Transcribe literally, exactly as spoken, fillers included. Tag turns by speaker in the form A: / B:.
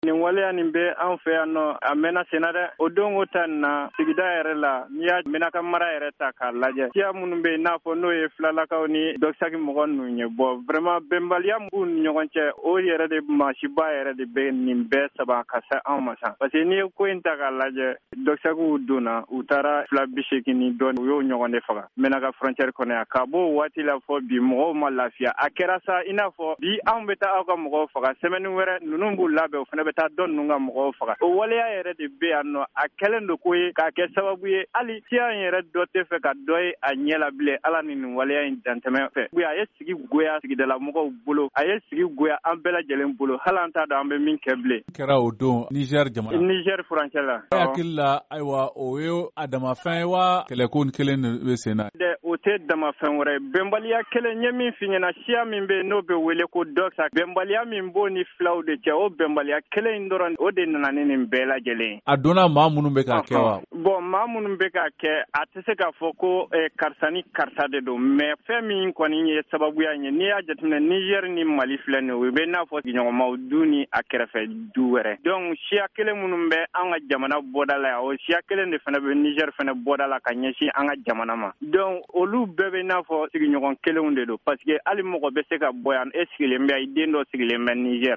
A: nin waleya nin bɛ an fɛ yan nɔ a mɛnna senna dɛ o don o ta nin na sigida yɛrɛ la n'i y'a Menaka mara yɛrɛ ta k'a lajɛ siya minnu bɛ yen n'a fɔ n'o ye Filalakaw ni Dɔkisaki mɔgɔ ninnu ye bɔn vraiment bɛnbaliya b'u ni ɲɔgɔn cɛ o yɛrɛ de maasiba yɛrɛ de bɛ nin bɛɛ saba ka se anw ma san parce que n'i ye ko in ta k'a lajɛ Dɔkisakiw donna u taara fila bi seegin ni dɔɔnin u y'o ɲɔgɔn de faga Menaka frontière kɔnɔ yan ka bɔ waati la fɔ bi mɔgɔw ma lafiya a kɛra sa i n'a fɔ bi anw bɛ taa aw ka mɔgɔw faga semaine wɛrɛ ninnu b'u labɛn o fana bɛ taa dɔ ninnu ka mɔgɔw faga o waleya yɛrɛ de bɛ yan nɔ a kɛlen don ko ye k'a kɛ sababu ye hali siya in yɛrɛ dɔ tɛ fɛ ka dɔ ye a ɲɛ la bilen ala ni nin waleya in dantɛmɛ fɛ a ye sigi goya sigidala mɔgɔw bolo a ye sigi goya an bɛɛ lajɛlen bolo hali an t'a dɔn an bɛ min kɛ bilen
B: kɛra o don Niger jamana
A: Niger frontière la
B: e hakili la ayiwa o ye a damafɛn ye wa kɛlɛko ni kelen de bɛ sen na
A: dɛ o tɛ damafɛn wɛrɛ bɛnbaliya kelen n ye min f'i ɲɛna siya min bɛ yen n'o bɛ wele ko Dɔkisa bɛnbaliya min b'o ni filaw de cɛ o bɛnbaliya kelen in dɔrɔn o de nana ni nin bɛɛ lajɛlen
B: a donna maa minnu bɛ k'a kɛ wa
A: bon maa minnu bɛ k'a kɛ a tɛ se k'a fɔ ko eh, karisa ni karisa de don mais fɛn min kɔni ye sababuya ye n'i y'a jateminɛ Niger ni Mali filɛ nin ye o bɛ n'a fɔ sigiɲɔgɔnmaw du ni a kɛrɛfɛ du wɛrɛ donc siya kelen minnu bɛ an ka jamana bɔda la yan o siya kelen de fana bɛ Niger fana bɔda la ka ɲɛsin an ka jamana ma donc olu bɛɛ bɛ n'a fɔ sigiɲɔgɔn kelenw de don parce que hali mɔgɔ bɛ se ka bɔ yan e sigilen bɛ i den dɔ sigilen bɛ Niger